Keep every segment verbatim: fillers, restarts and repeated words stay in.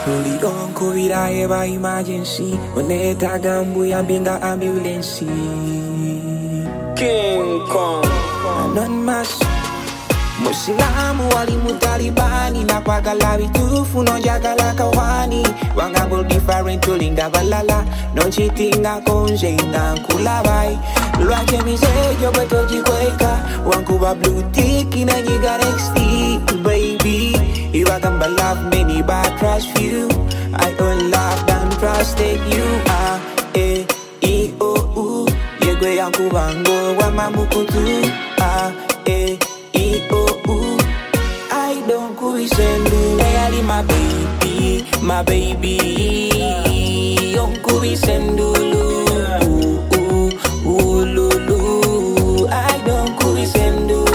Uligon kubira eba emergency. Oneta gambu ya binga ambulance. King Kong Anonymous Musilamu walimu Talibani na kwagala bitufu nonjagala kawani Wangabul different tulinda balala Non chitinga konje inankulabai Lwake misejo beto jikweka Wankuba blue tick ina nyiga X T Baby Iwagamba love many but trust few I own love and trusted you Ah eh E O U Yegwe yankubango wa mamukutu Ah eh E O U I don't kubisendu Ayali my baby, my baby Yon kubisendulu Ooh, ooh, ooh, lulu I don't kubisendulu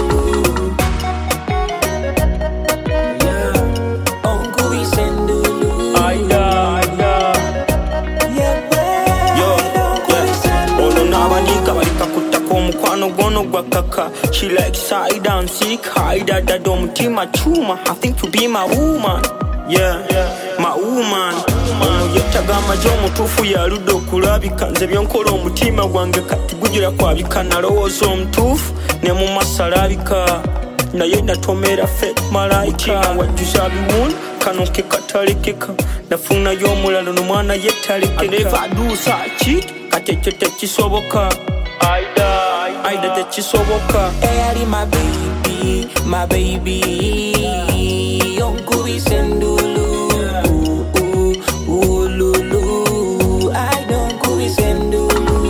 Yeah On kubisendulu Aida, Aida Yeah, babe Yo, I don't kubisendulu Ono n'abanika balika kuttako omukwano gwono gwa kaka. She likes side and seek Haida dada omutima chuma. I think you be my woman. Yeah, my woman. Ono yettaga amagye omutuufu yaludde okulabika. Nze byonkola omutima gwange kati gugira kwabika. Nalowooza omutuufu ne mu maaso alabika. Naye natomera fe malayika wajjuza biwundu kano ke katalekeka. Nafunayo omulala n'omwana ye talekeka. Never do such kati ekyo tekisoboka. Aida, Aida tekisoboka. Ayali my baby, my baby Yon kubisendulu Ooh, ooh, ooh, lulu I don't kubisendulu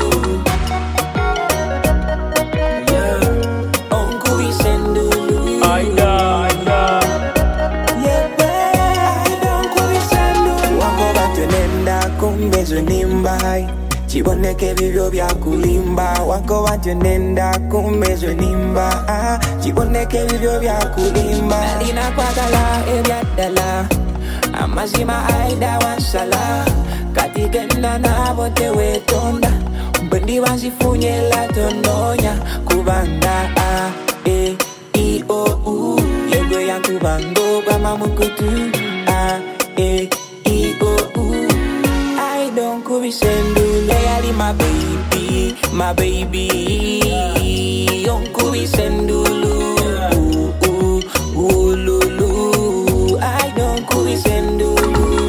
Yeah On kubisendulu Aida, Aida Yeah, babe I don't kubisendulu Wako batunenda kumbezo nimbai Chiboneke vivyo vya kulimba Wako watu nenda kumezwe nimba ah, Chiboneke vivyo vya kulimba Nalina kwa gala evya dala Amazima aida wansala Katigenda na bote wetonda Mbendi wanzifunye la tononya Kubanda ah, e, i, o, u Yegwe ya kubango kwa mamukutu ah, e, i, o, u I don't kubisendulu Ayali my baby, my baby Yon kubisendulu Ooh, ooh, ooh, lulu I don't kubisendulu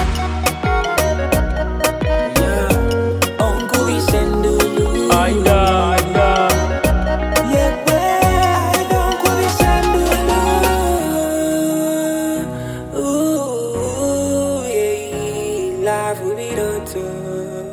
Yeah On kubisendulu Aida, Aida Yeah, babe I don't kubisendulu Ooh, yeah Life will be done too